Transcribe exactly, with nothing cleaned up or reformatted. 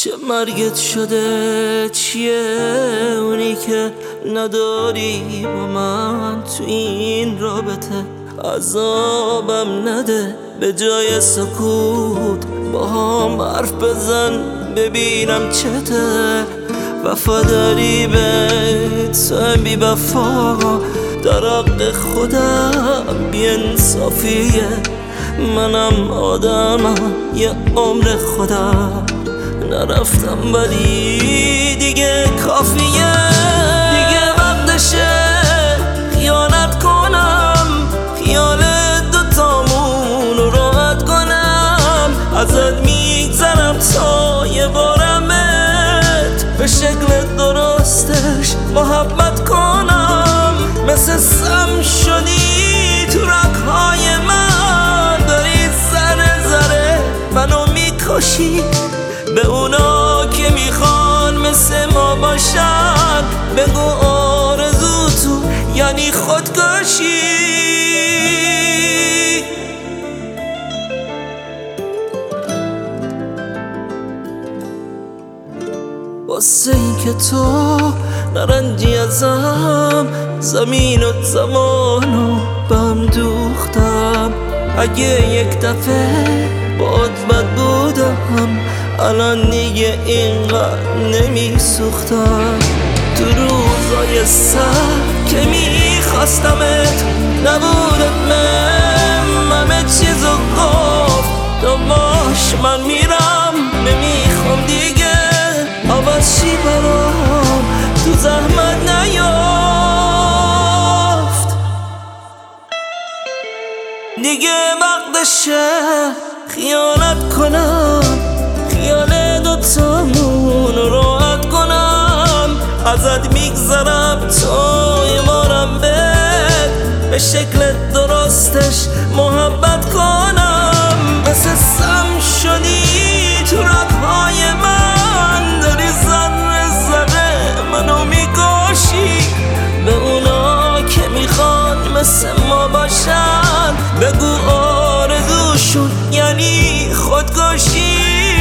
چه مرگت شده چیه اونی که نداری با من تو این رابطه؟ عذابم نده به جای سکوت با هم حرف بزن ببینم چته. وفاداری به تو بی وفا در حق خودم بی انصافیه. منم آدمم یه عمر خودم نرفتم ولی دیگه کافیه. دیگه وقتشه خیانت کنم، خیال دوتامون رو راحت کنم. ازت میگذرم تا یه بارمت به شکل درستش محبت کنم. مثل سم شدی تو رگ‌های من، داری ذره ذره منو میکشی. به اونا که میخوان مثل ما باشن بگو آرزو تو یعنی خودکشی. واسه این که تو نرنجی ازم، زمین و زمانو به هم دوختم. اگه یک دفعه باد بد بودم الان دیگه اینقدر نمی سوختم. تو روزای سخت که میخواستمت نبودت من، همه چیزو گفت دماش من میرم نمیخوام دیگه عوض شی برام تو زحمت نیافت. دیگه وقتشه خیانت کنم، خیال دوتامون رو راحت کنم. ازت میگذرم تا یه بارم بهت به شکل درستش محبت کنم. مثل سم شدی تو رگ‌های من، داری ذره ذره منو میکشی. به اونا که میخوان مثل ما باشن بگو آرزوشون یعنی خودکشی.